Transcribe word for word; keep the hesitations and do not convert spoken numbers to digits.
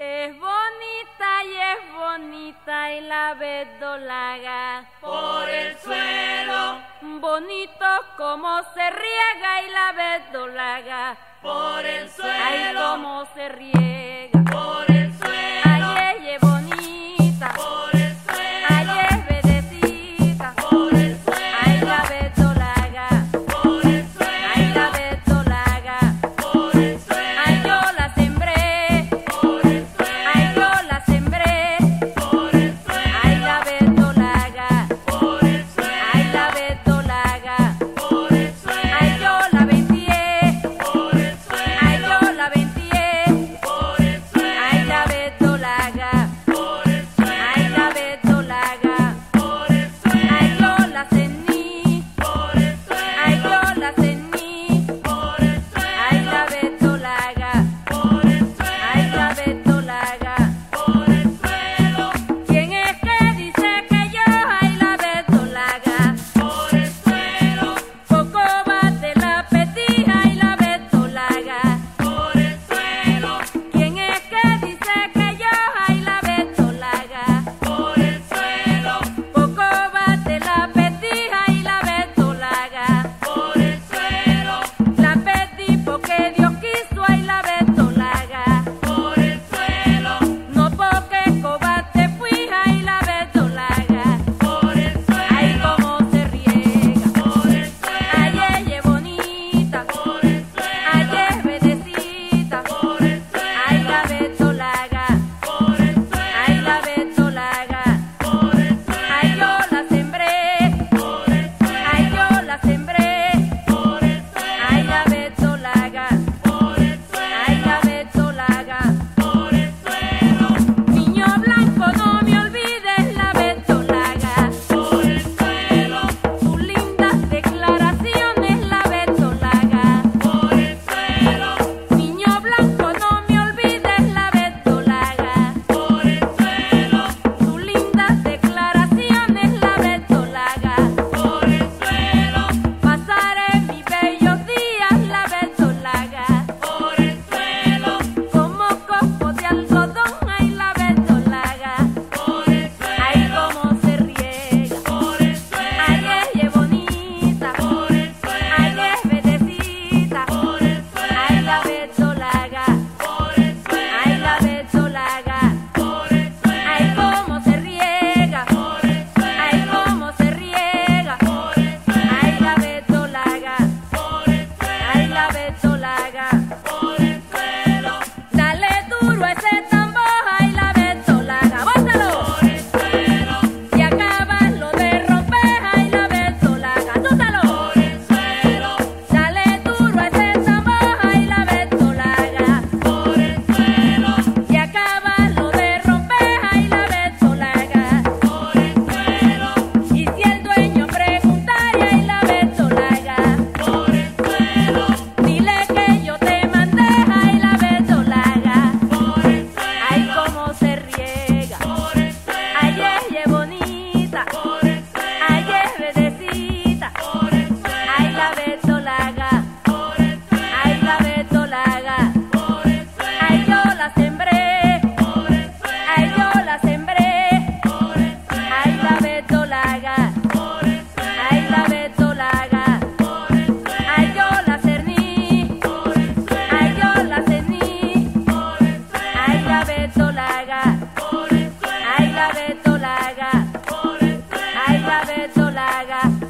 Es bonita y es bonita y la verdolaga por el suelo, bonito como se riega y la verdolaga por el suelo, ay como se riega, por el suelo, ay ella es bonita, por el suelo, ay es verdecita, por el suelo, ay la verdolaga, por el suelo, ay la verdolaga, por el suelo, ay yo la sembré, por el suelo, ay yo la sembré, por el suelo, ay la verdolaga, por el suelo, ay la verdolaga, por el suelo, ay yo la vendí, por el suelo, ay yo la vendí, por el suelo, ay la verdolaga, por el suelo, ay la verdolaga, por el suelo, ay yo la cení, por el suelo, ay yo la cení, por el suelo, ay la verdolaga, por el suelo, ay la verdolaga. por el suelo, ¿Quién es que dice que yo ay la verdolaga? por el suelo, Poco bate la petija y la verdolaga. por el suelo, ¿Quién es que dice que yo ay la verdolaga? por el suelo, Poco bate la petija y la verdolaga. por el suelo, La petí porque Dios quiso ay la verdolaga. por el suelo, No porque cobarde fui ay la verdolaga. por el Ay suelo, cómo se riega. por el suelo, Ay ella es bonita. por el Ay suelo, es verdecita. por el suelo, Ay la verdolaga. por el suelo, Ay la verdolaga. por el suelo, Ay yo la sembré. por el suelo, Ay yo la sembré. por el suelo, Ay la verdolaga. por el suelo, Ay la verdolaga. por el suelo, Niño blanco no me olvides la verdolaga. por el suelo, Tus lindas declaraciones la verdolaga. por el suelo, Niño blanco no me olvides la verdolaga. por el suelo, Tus lindas declaraciones la verdolaga. por el suelo, Pasaré mis bellos días la verdolaga. por el suelo, Como copo de algodón ay la verdolaga. por el suelo, Ay cómo se riega. por el suelo, Ay ella es bonita. por el suelo, Ay es verdecita. por el suelo, Ay la verdolaga. por el suelo, Ay la verdolaga. por el suelo, Ay cómo se riega. por el suelo, Ay cómo se riega. por el suelo, Ay la verdolaga. por el suelo, Ay la verdolaga. por el suelo, Dale duro a ese tambor, ay la verdolaga. ¡Bótalo! por el suelo, Y acabas lo de romper, ay la verdolaga. ¡Tútalo! por el suelo, Dale duro a ese tambor, ay la verdolaga. por el suelo, Y acabas lo de romper, ay la verdolaga. por el suelo, Y si el dueño preguntara, ay la verdolaga. por el suelo, Dile que yo te mandé, ay la verdolaga. por el suelo, Ay cómo se riega. por el suelo, Ay ella es bonita. por el suelo, Ay es verdecita. por el suelo, Ay la verdolaga. por el suelo, Ay la verdolaga. por el suelo, Ay yo la sembré. por el suelo, Ay yo la sembré. por el suelo, Ay la verdolaga. por el suelo, Ay la verdolaga. por el suelo, Ay yo la cerní. por el suelo, Ay yo la cerní. por el suelo, Ay la verdolaga. por el suelo, Ay la verdolaga. por el suelo, Ay la verdolaga.